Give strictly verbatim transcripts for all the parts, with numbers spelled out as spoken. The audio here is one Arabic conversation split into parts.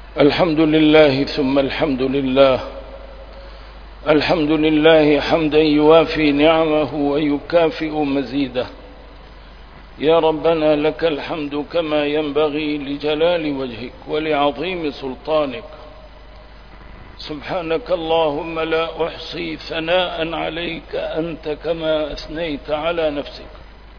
الحمد لله ثم الحمد لله الحمد لله حمدا يوافي نعمه ويكافئ مزيده. يا ربنا لك الحمد كما ينبغي لجلال وجهك ولعظيم سلطانك. سبحانك اللهم لا أحصي ثناء عليك أنت كما أثنيت على نفسك،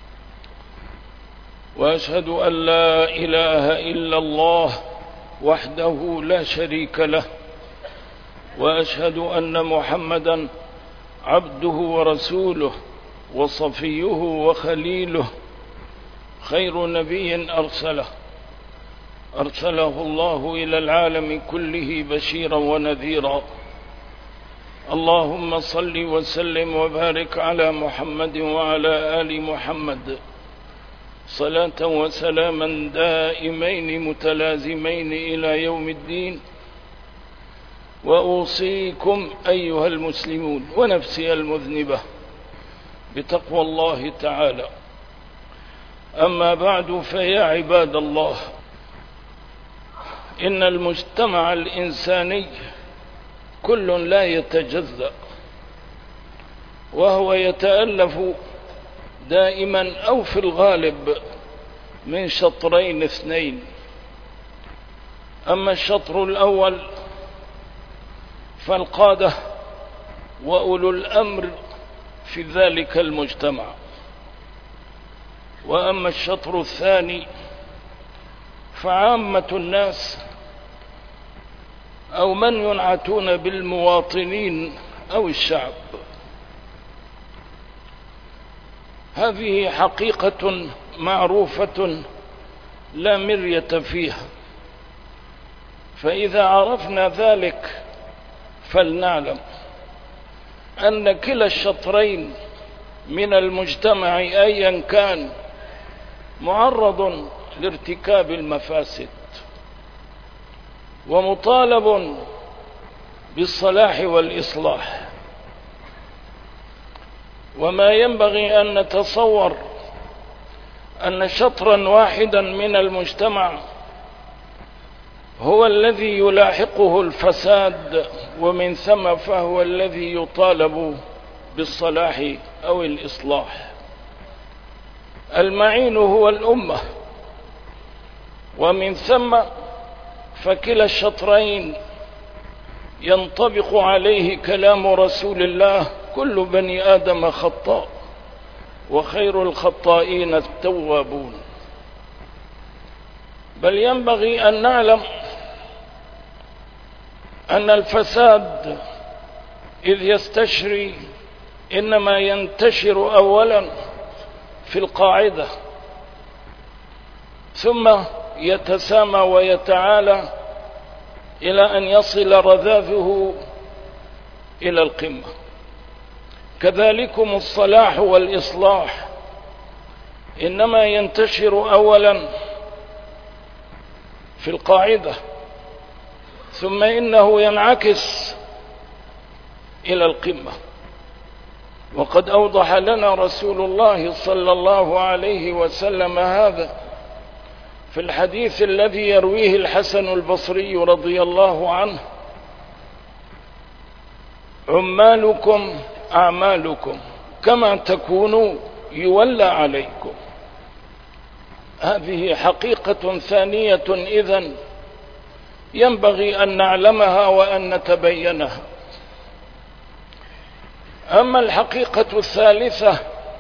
وأشهد أن لا إله إلا الله وحده لا شريك له، وأشهد أن محمدا عبده ورسوله وصفيه وخليله، خير نبي أرسله أرسله الله إلى العالم كله بشيرا ونذيرا. اللهم صل وسلم وبارك على محمد وعلى آل محمد صلاة وسلاما دائمين متلازمين إلى يوم الدين. وأوصيكم أيها المسلمون ونفسي المذنبة بتقوى الله تعالى. أما بعد، فيا عباد الله، إن المجتمع الإنساني كل لا يتجزأ، وهو يتألف دائما أو في الغالب من شطرين اثنين. أما الشطر الأول فالقادة وأولو الأمر في ذلك المجتمع، وأما الشطر الثاني فعامة الناس أو من ينعتون بالمواطنين أو الشعب. هذه حقيقة معروفة لا مرية فيها، فإذا عرفنا ذلك فلنعلم أن كلا الشطرين من المجتمع أيا كان معرض لارتكاب المفاسد، ومطالب بالصلاح والإصلاح. وما ينبغي أن نتصور أن شطرا واحدا من المجتمع هو الذي يلاحقه الفساد، ومن ثم فهو الذي يطالب بالصلاح أو الإصلاح. المعين هو الأمة، ومن ثم فكلا الشطرين ينطبق عليه كلام رسول الله: كل بني آدم خطاء وخير الخطائين التوابون. بل ينبغي أن نعلم أن الفساد إذ يستشري إنما ينتشر أولا في القاعدة، ثم يتسامى ويتعالى إلى أن يصل رذاذه إلى القمة. كذلكم الصلاح والإصلاح إنما ينتشر أولا في القاعدة، ثم إنه ينعكس إلى القمة. وقد أوضح لنا رسول الله صلى الله عليه وسلم هذا في الحديث الذي يرويه الحسن البصري رضي الله عنه: عمالكم أعمالكم كما تكونوا يولى عليكم. هذه حقيقة ثانية إذن ينبغي أن نعلمها وأن نتبينها. أما الحقيقة الثالثة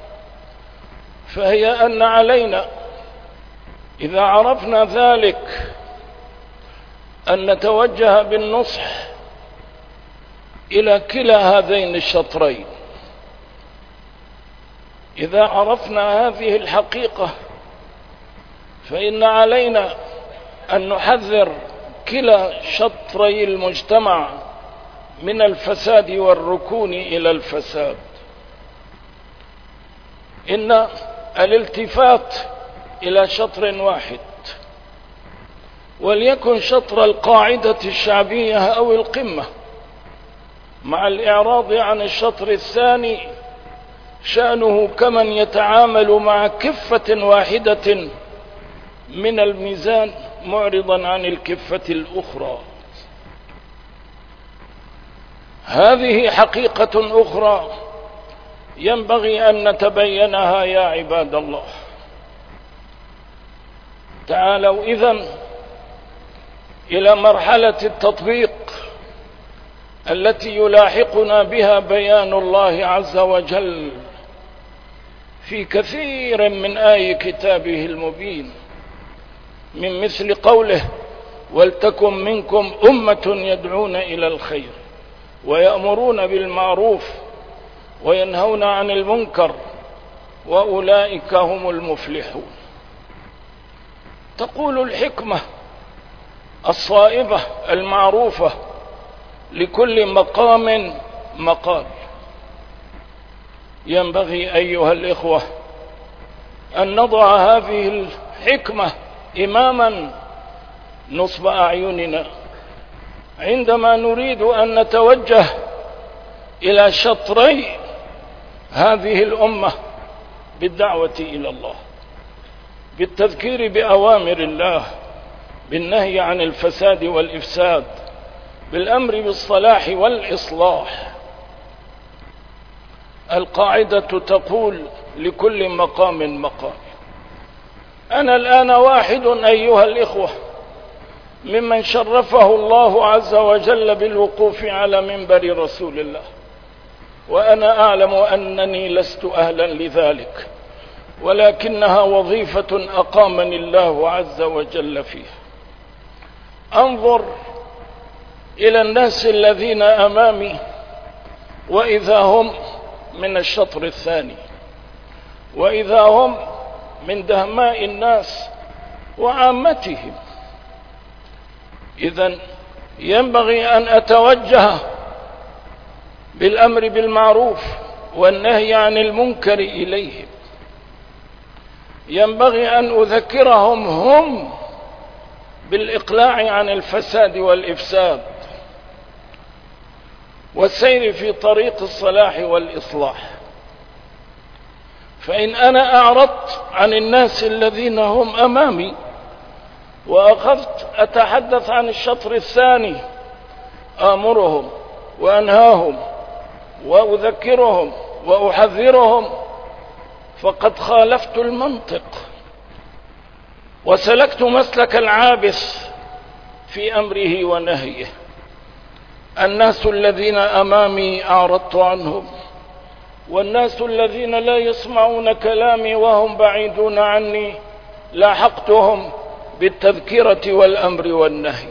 فهي أن علينا إذا عرفنا ذلك أن نتوجه بالنصح إلى كلا هذين الشطرين. إذا عرفنا هذه الحقيقة فإن علينا أن نحذر كلا شطري المجتمع من الفساد والركون إلى الفساد. إن الالتفات إلى شطر واحد، وليكن شطر القاعدة الشعبية أو القمة، مع الإعراض عن الشطر الثاني، شأنه كمن يتعامل مع كفة واحدة من الميزان معرضا عن الكفة الأخرى. هذه حقيقة أخرى ينبغي أن نتبينها يا عباد الله. تعالوا إذن إلى مرحلة التطبيق التي يلاحقنا بها بيان الله عز وجل في كثير من آي كتابه المبين، من مثل قوله: ولتكن منكم أمة يدعون إلى الخير ويأمرون بالمعروف وينهون عن المنكر وأولئك هم المفلحون. تقول الحكمة الصائبة المعروفة: لكل مقام مقال. ينبغي أيها الإخوة أن نضع هذه الحكمة إماما نصب أعيننا عندما نريد أن نتوجه إلى شطري هذه الأمة بالدعوة إلى الله، بالتذكير بأوامر الله، بالنهي عن الفساد والإفساد، بالأمر بالصلاح والإصلاح. القاعدة تقول: لكل مقام مقال. أنا الآن واحد أيها الإخوة ممن شرفه الله عز وجل بالوقوف على منبر رسول الله، وأنا أعلم أنني لست أهلا لذلك، ولكنها وظيفة أقامني الله عز وجل فيها. أنظر إلى الناس الذين أمامي وإذا هم من الشطر الثاني، وإذا هم من دهماء الناس وعامتهم. إذن ينبغي أن أتوجه بالأمر بالمعروف والنهي عن المنكر إليهم. ينبغي أن أذكرهم هم بالإقلاع عن الفساد والإفساد والسير في طريق الصلاح والإصلاح. فإن أنا أعرضت عن الناس الذين هم أمامي وأخذت أتحدث عن الشطر الثاني، آمرهم وأنهاهم وأذكرهم وأحذرهم، فقد خالفت المنطق وسلكت مسلك العابث في أمره ونهيه. الناس الذين أمامي أعرضت عنهم، والناس الذين لا يسمعون كلامي وهم بعيدون عني لاحقتهم بالتذكرة والأمر والنهي.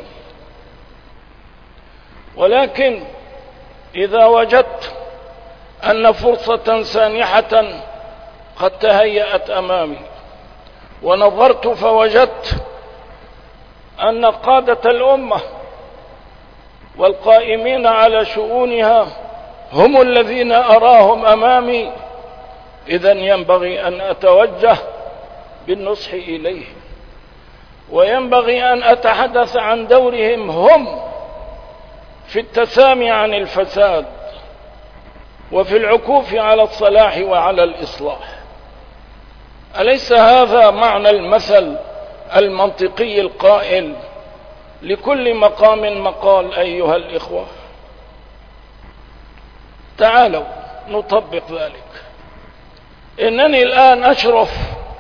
ولكن إذا وجدت أن فرصة سانحة قد تهيأت أمامي ونظرت فوجدت أن قادة الأمة والقائمين على شؤونها هم الذين أراهم أمامي، إذن ينبغي أن أتوجه بالنصح إليهم، وينبغي أن أتحدث عن دورهم هم في التسامي عن الفساد وفي العكوف على الصلاح وعلى الإصلاح. أليس هذا معنى المثل المنطقي القائل: لكل مقام مقال؟ أيها الإخوة، تعالوا نطبق ذلك. إنني الآن أشرف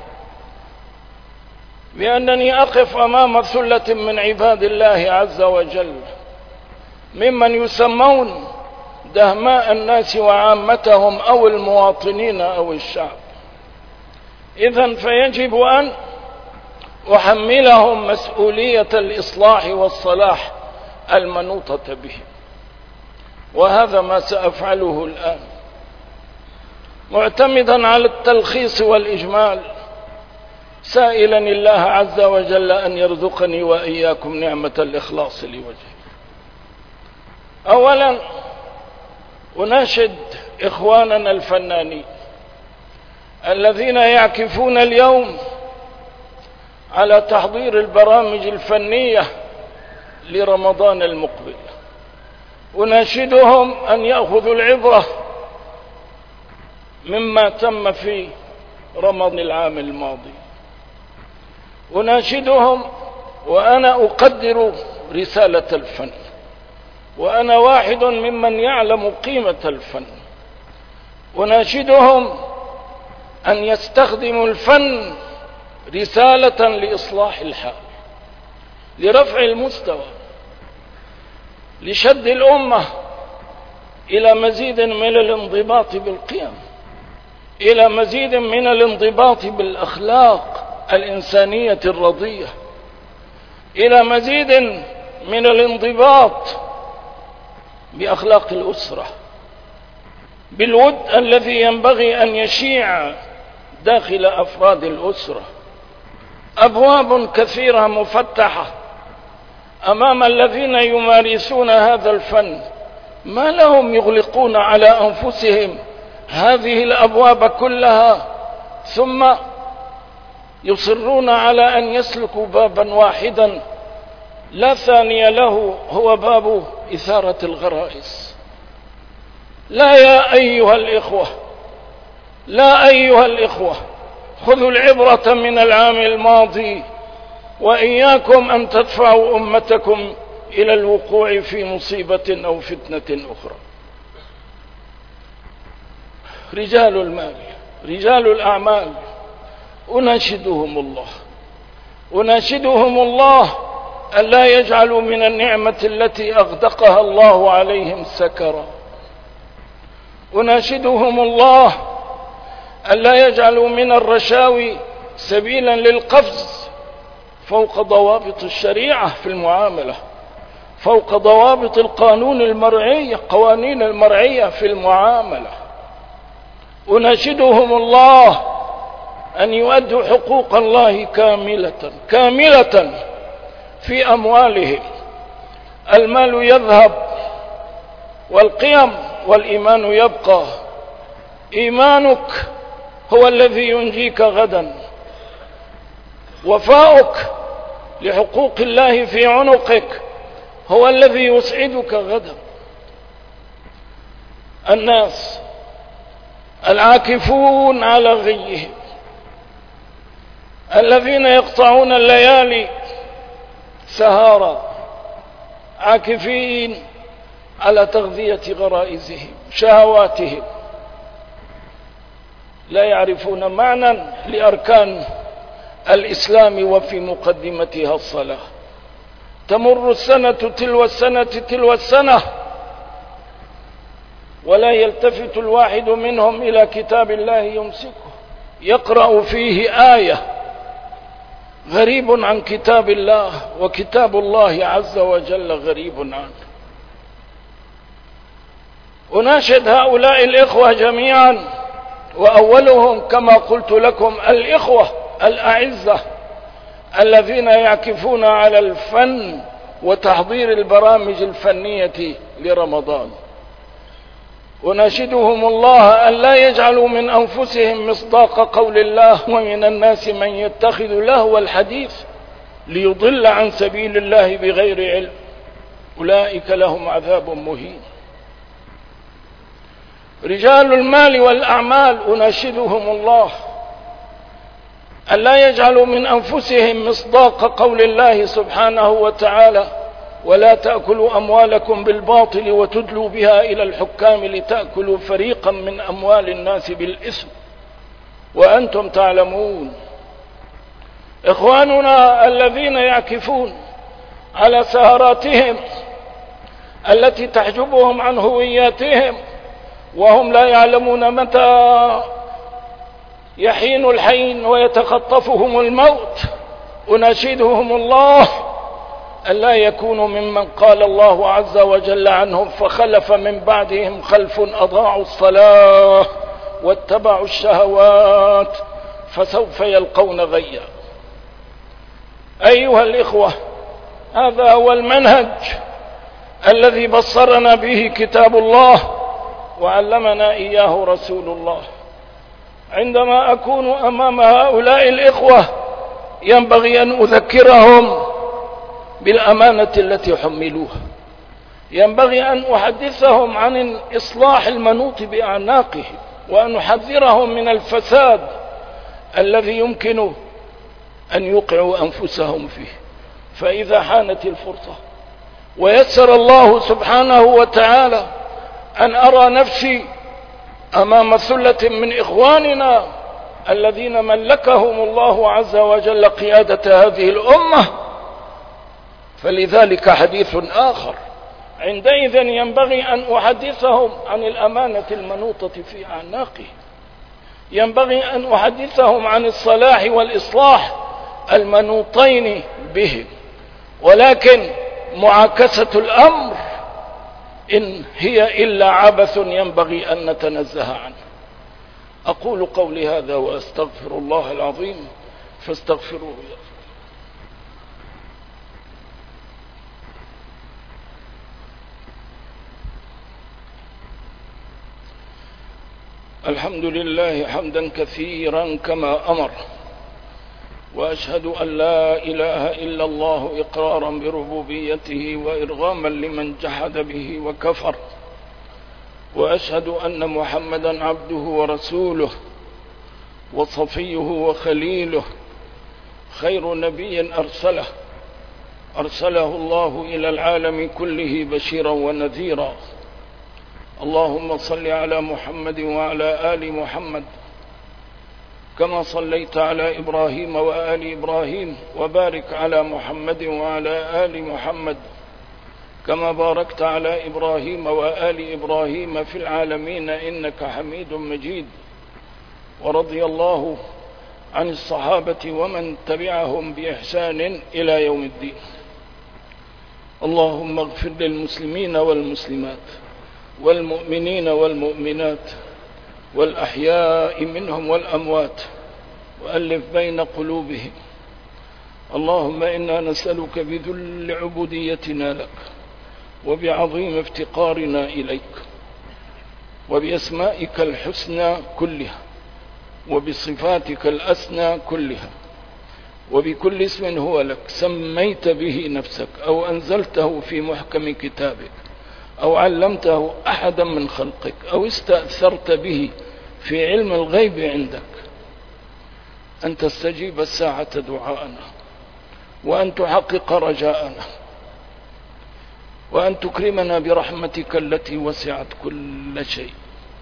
بأنني أقف أمام ثلة من عباد الله عز وجل ممن يسمون دهماء الناس وعامتهم أو المواطنين أو الشعب. إذن فيجب أن أحملهم مسؤولية الإصلاح والصلاح المنوطة بهم، وهذا ما سأفعله الآن، معتمدا على التلخيص والإجمال، سائلا الله عز وجل أن يرزقني وإياكم نعمة الإخلاص لوجهه. أولا أناشد إخواننا الفنانين الذين يعكفون اليوم على تحضير البرامج الفنية لرمضان المقبل، أناشدهم أن يأخذوا العبرة مما تم في رمضان العام الماضي، أناشدهم وأنا أقدر رسالة الفن، وأنا واحد ممن يعلم قيمة الفن. أناشدهم أن يستخدموا الفن رسالة لإصلاح الحال، لرفع المستوى، لشد الأمة إلى مزيد من الانضباط بالقيم، إلى مزيد من الانضباط بالأخلاق الإنسانية الرضية، إلى مزيد من الانضباط بأخلاق الأسرة، بالود الذي ينبغي أن يشيع داخل أفراد الأسرة. أبواب كثيرة مفتحة أمام الذين يمارسون هذا الفن، ما لهم يغلقون على أنفسهم هذه الأبواب كلها ثم يصرون على أن يسلكوا بابا واحدا لا ثاني له، هو باب إثارة الغرائز. لا يا أيها الإخوة، لا أيها الإخوة، خذوا العبرة من العام الماضي، وإياكم أن تدفعوا أمتكم إلى الوقوع في مصيبة أو فتنة أخرى. رجال المال، رجال الأعمال، أناشدهم الله، أناشدهم الله أن لا يجعلوا من النعمة التي أغدقها الله عليهم سكرا. أناشدهم الله أن لا يجعلوا من الرشاوي سبيلا للقفز فوق ضوابط الشريعة في المعاملة، فوق ضوابط القانون المرعي، قوانين المرعية في المعاملة. أناشدهم الله أن يؤدوا حقوق الله كاملة كاملة في أموالهم. المال يذهب والقيم والإيمان يبقى. إيمانك هو الذي ينجيك غدا، وفاؤك لحقوق الله في عنقك هو الذي يسعدك غدا. الناس العاكفون على غيهم، الذين يقطعون الليالي سهارا عاكفين على تغذية غرائزهم شهواتهم، لا يعرفون معنى لأركان الإسلام وفي مقدمتها الصلاة. تمر السنة تلو السنة تلو السنة ولا يلتفت الواحد منهم إلى كتاب الله يمسكه، يقرأ فيه آية، غريب عن كتاب الله، وكتاب الله عز وجل غريب عنه. أناشد هؤلاء الإخوة جميعا، وأولهم كما قلت لكم الإخوة الأعزة الذين يعكفون على الفن وتحضير البرامج الفنية لرمضان. أناشدهم الله أن لا يجعلوا من أنفسهم مصداق قول الله: ومن الناس من يتخذ لهو الحديث ليضل عن سبيل الله بغير علم، أولئك لهم عذاب مهين. رجال المال والأعمال أناشدهم الله أن لا يجعلوا من أنفسهم مصداق قول الله سبحانه وتعالى: ولا تأكلوا أموالكم بالباطل وتدلوا بها إلى الحكام لتأكلوا فريقا من أموال الناس بالإثم وأنتم تعلمون. إخواننا الذين يعكفون على سهراتهم التي تحجبهم عن هوياتهم وهم لا يعلمون متى يحين الحين ويتخطفهم الموت، أناشدهم الله ألا يكونوا ممن قال الله عز وجل عنهم: فخلف من بعدهم خلف أضاعوا الصلاة واتبعوا الشهوات فسوف يلقون غيا. أيها الإخوة، هذا هو المنهج الذي بصرنا به كتاب الله وعلمنا إياه رسول الله. عندما أكون أمام هؤلاء الإخوة ينبغي أن أذكرهم بالأمانة التي حملوها، ينبغي أن أحدثهم عن الإصلاح المنوط بأعناقهم، وأن أحذرهم من الفساد الذي يمكن أن يوقعوا أنفسهم فيه. فإذا حانت الفرصة ويسر الله سبحانه وتعالى أن أرى نفسي أمام ثلة من إخواننا الذين ملكهم الله عز وجل قيادة هذه الأمة، فلذلك حديث آخر. عندئذ ينبغي أن أحدثهم عن الأمانة المنوطة في أعناقهم، ينبغي أن أحدثهم عن الصلاح والإصلاح المنوطين بهم، ولكن معاكسة الأمر إن هي إلا عبث ينبغي أن نتنزه عنه. أقول قولي هذا وأستغفر الله العظيم فاستغفروه. الحمد لله حمدا كثيرا كما أمر، وأشهد أن لا إله إلا الله إقرارا بربوبيته وإرغاما لمن جحد به وكفر، وأشهد أن محمدا عبده ورسوله وصفيه وخليله، خير نبي أرسله أرسله الله إلى العالم كله بشيرا ونذيرا. اللهم صل على محمد وعلى آل محمد كما صليت على إبراهيم وآل إبراهيم، وبارك على محمد وعلى آل محمد كما باركت على إبراهيم وآل إبراهيم في العالمين إنك حميد مجيد. ورضي الله عن الصحابة ومن تبعهم بإحسان إلى يوم الدين. اللهم اغفر للمسلمين والمسلمات والمؤمنين والمؤمنات والأحياء منهم والأموات، وألف بين قلوبهم. اللهم إنا نسألك بذل عبوديتنا لك وبعظيم افتقارنا إليك وبأسمائك الحسنى كلها وبصفاتك الأسنى كلها وبكل اسم هو لك سميت به نفسك أو أنزلته في محكم كتابك أو علمته أحدا من خلقك أو استأثرت به في علم الغيب عندك، أن تستجيب الساعة دعاءنا، وأن تحقق رجاءنا، وأن تكرمنا برحمتك التي وسعت كل شيء.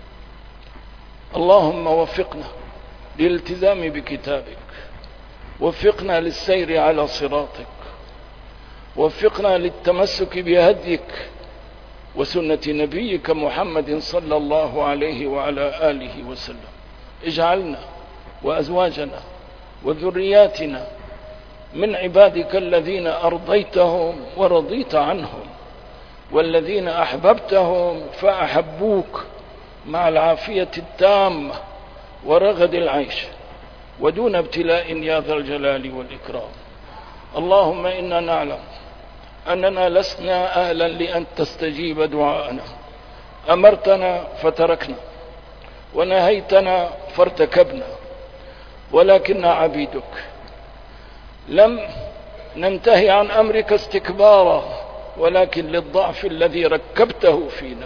اللهم وفقنا للالتزام بكتابك، وفقنا للسير على صراطك، وفقنا للتمسك بهديك وسنة نبيك محمد صلى الله عليه وعلى آله وسلم. اجعلنا وأزواجنا وذرياتنا من عبادك الذين أرضيتهم ورضيت عنهم، والذين أحببتهم فأحبوك مع العافية التامة ورغد العيش ودون ابتلاء يا ذا الجلال والإكرام. اللهم إنا نعلم أننا لسنا أهلا لأن تستجيب دعاءنا، أمرتنا فتركنا ونهيتنا فارتكبنا، ولكننا عبيدك لم ننتهي عن أمرك استكبارا، ولكن للضعف الذي ركبته فينا.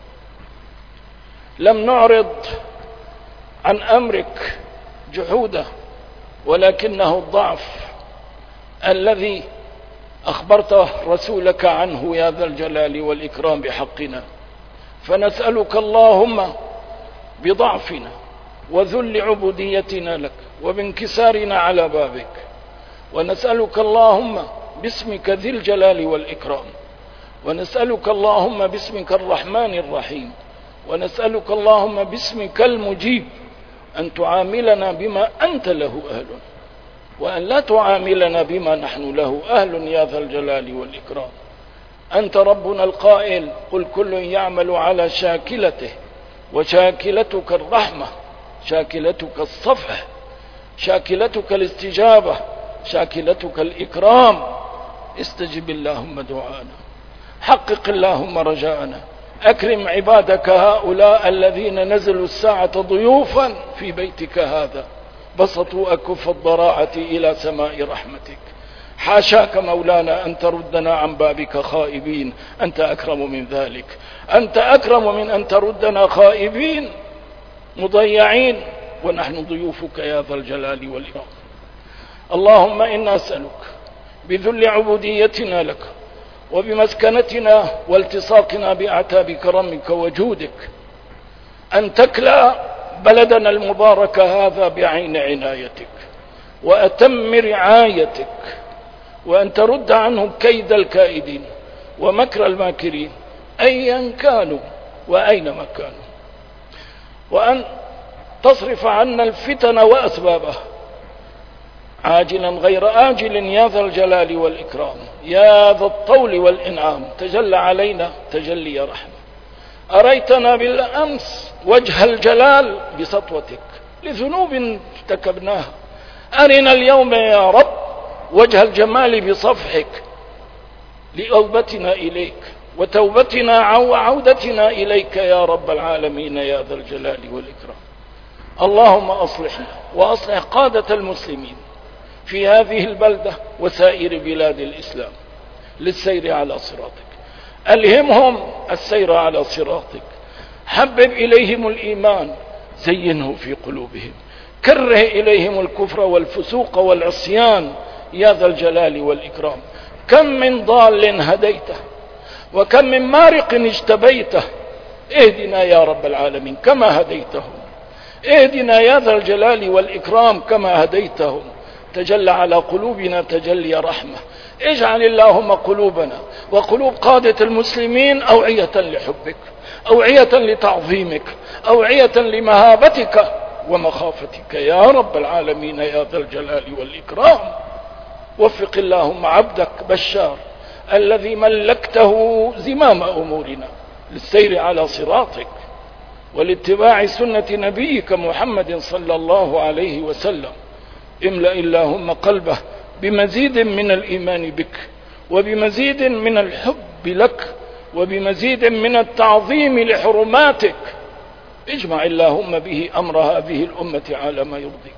لم نعرض عن أمرك جحودا، ولكنه الضعف الذي أخبرت رسولك عنه يا ذا الجلال والإكرام بحقنا. فنسألك اللهم بضعفنا وذل عبوديتنا لك وبانكسارنا على بابك، ونسألك اللهم باسمك ذي الجلال والإكرام، ونسألك اللهم باسمك الرحمن الرحيم، ونسألك اللهم باسمك المجيب أن تعاملنا بما أنت له أهل، وأن لا تعاملنا بما نحن له أهل يا ذا الجلال والإكرام. أنت ربنا القائل قل كل يعمل على شاكلته، وشاكلتك الرحمة، شاكلتك الصفح، شاكلتك الاستجابة، شاكلتك الإكرام. استجب اللهم دعانا، حقق اللهم رجاءنا، أكرم عبادك هؤلاء الذين نزلوا الساعة ضيوفا في بيتك هذا، بسطوا أكف الضراعة إلى سماء رحمتك. حاشاك مولانا أن تردنا عن بابك خائبين، أنت أكرم من ذلك، أنت أكرم من أن تردنا خائبين مضيعين ونحن ضيوفك يا ذا الجلال والإكرام. اللهم إنا نسألك بذل عبوديتنا لك وبمسكنتنا والتصاقنا بأعتاب كرمك وجودك أن تكلأ بلدنا المبارك هذا بعين عنايتك وأتم رعايتك، وأن ترد عنه كيد الكائدين ومكر الماكرين أيا كانوا وأينما كانوا، وأن تصرف عنا الفتن وأسبابها عاجلا غير آجل يا ذا الجلال والإكرام يا ذا الطول والإنعام. تجلى علينا تجلي رحمة. أريتنا بالأمس وجه الجلال بسطوتك لذنوب ارتكبناها، أرنا اليوم يا رب وجه الجمال بصفحك لأوبتنا إليك وتوبتنا وعودتنا إليك يا رب العالمين يا ذا الجلال والإكرام. اللهم أصلحنا وأصلح قادة المسلمين في هذه البلدة وسائر بلاد الإسلام للسير على صراطك، ألهمهم السير على صراطك، حبب إليهم الإيمان، زينه في قلوبهم، كره إليهم الكفر والفسوق والعصيان يا ذا الجلال والإكرام. كم من ضال هديته وكم من مارق اجتبيته، اهدنا يا رب العالمين كما هديتهم، اهدنا يا ذا الجلال والإكرام كما هديتهم. تجلى على قلوبنا تجلي رحمة، اجعل اللهم قلوبنا وقلوب قادة المسلمين أوعية لحبك، أوعية لتعظيمك، أوعية لمهابتك ومخافتك يا رب العالمين يا ذا الجلال والإكرام. وفق اللهم عبدك بشار الذي ملكته زمام أمورنا للسير على صراطك ولاتباع سنة نبيك محمد صلى الله عليه وسلم. املأ اللهم قلبه بمزيد من الإيمان بك وبمزيد من الحب لك وبمزيد من التعظيم لحرماتك. اجمع اللهم به أمر هذه الأمة على ما يرضيك.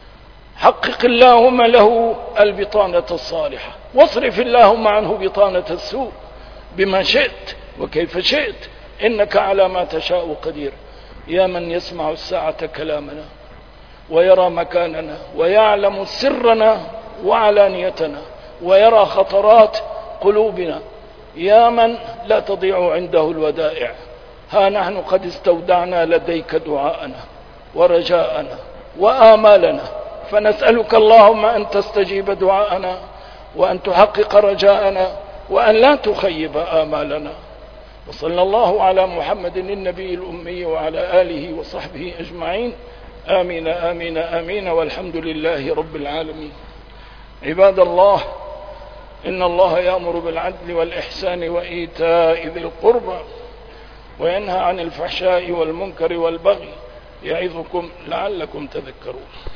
حقق اللهم له البطانة الصالحة واصرف اللهم عنه بطانة السوء بما شئت وكيف شئت، إنك على ما تشاء قدير. يا من يسمع الساعة كلامنا ويرى مكاننا ويعلم سرنا وعلانيتنا ويرى خطرات قلوبنا، يا من لا تضيع عنده الودائع، ها نحن قد استودعنا لديك دعاءنا ورجاءنا وآمالنا، فنسألك اللهم أن تستجيب دعاءنا وأن تحقق رجاءنا وأن لا تخيب آمالنا. وصلى الله على محمد النبي الأمي وعلى آله وصحبه أجمعين. آمين آمين آمين والحمد لله رب العالمين. عباد الله، إن الله يأمر بالعدل والإحسان وإيتاء ذي القربى وينهى عن الفحشاء والمنكر والبغي يعظكم لعلكم تذكرون.